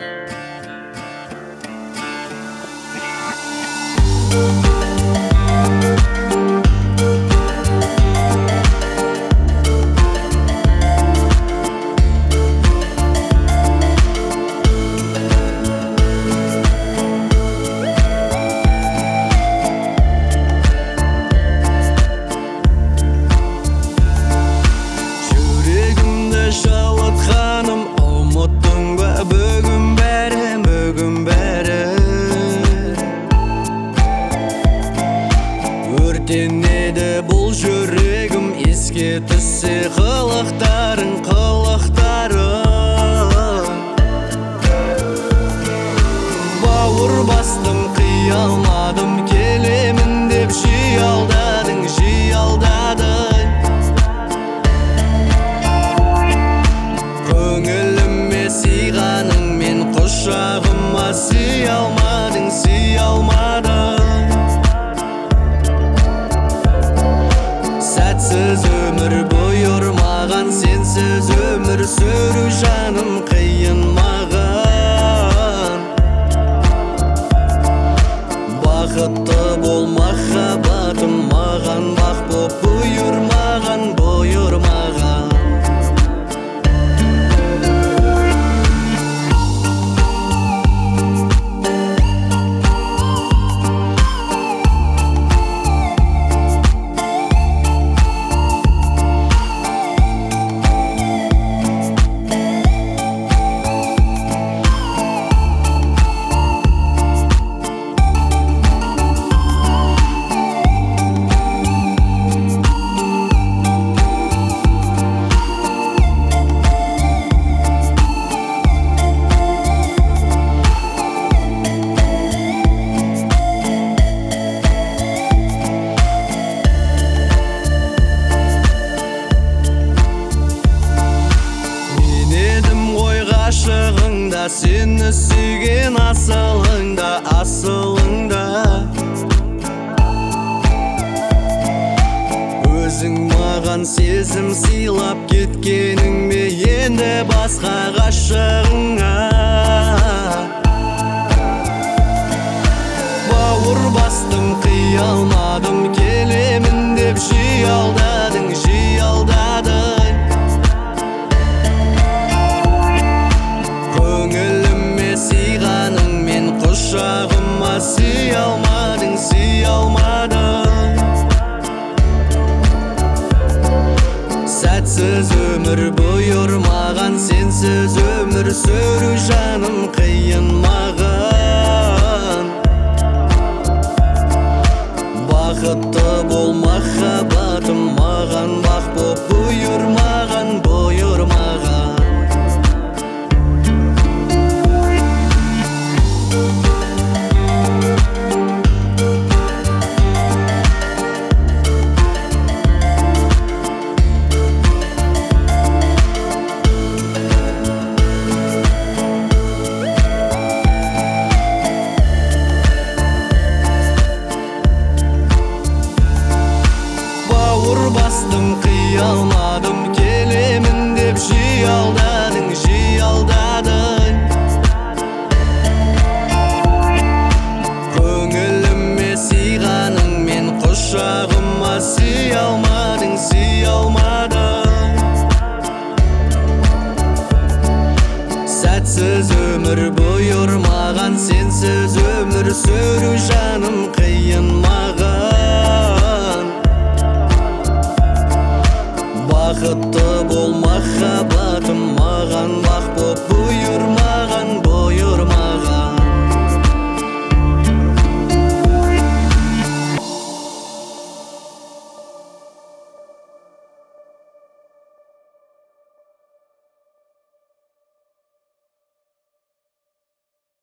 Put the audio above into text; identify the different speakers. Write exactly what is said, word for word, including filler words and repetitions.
Speaker 1: Өртенеді бұл жүрегім, еске түссе қылықтарың, қылықтарың. Бауыр бастым, қия алмадым, келемін деп жиялдадың, жиялдадың. Көңіліме сыйғаның, мен құшағыма сый алмадың, сый алмадың. Сәтсіз өмір бұйырмаған, сенсіз өмір сүру жаным қиын маған. Бақытты бол махаббатым, маған бақ боп бұйырмаған, бұйырмаған. Ғашығыңда, сені сүйген асылыңда, асылыңда. Өзің маған сезім сыйлап кеткеніңме, енді басқа ғашығыңа. Бауыр бастым, қия алмадым, келемін деп жиялдадың, жиялдадың. Құшағыма сый алмадың, сый алмадың. Сәтсіз өмір бұйырмаған, сенсіз өмір сүру жаным қиын маған. Бақытты бол махаббатым, маған бақ боп бұйырмаған, бұйырмаған. Бастым, қия алмадым, келемін деп жиялдадың, жиялдадың. Көңіліме сыйғаның, мен құшағыма сый алмадың, сый алмадың. Сәтсіз өмір бұйырмаған, сенсіз өмір сүру жаным қиын маған.